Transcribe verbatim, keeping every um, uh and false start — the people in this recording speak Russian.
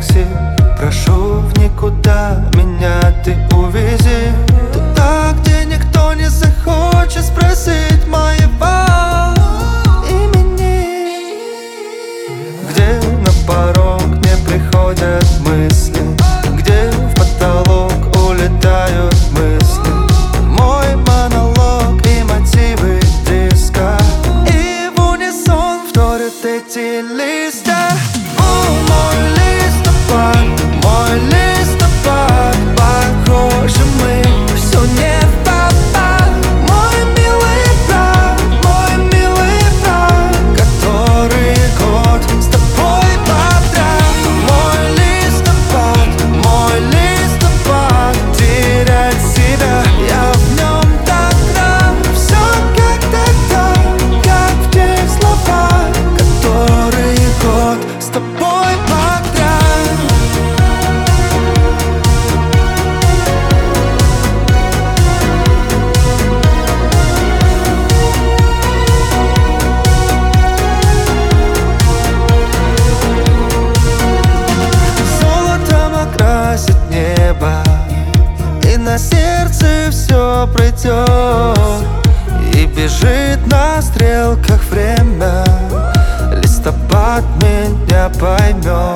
такси. Прошу в никуда, меня ты увези туда, где никто не захочет спросить моего имени, где на порог не приходят мысли, где в потолок улетают мысли. Мой монолог и мотивы диска, и в унисон вторят эти листья. О, мой листопад, мой листопад, похоже, мы все не в попад. Мой милый брат, мой милый брат, который год с тобой подряд. Мой листопад, мой листопад, терять себя я в нем так рад. Все как тогда, как в тех словах, которые год с тобой подряд. Золотом окрасит небо, и на сердце все пройдет, и бежит на стрелках время. Листопад меня поймет.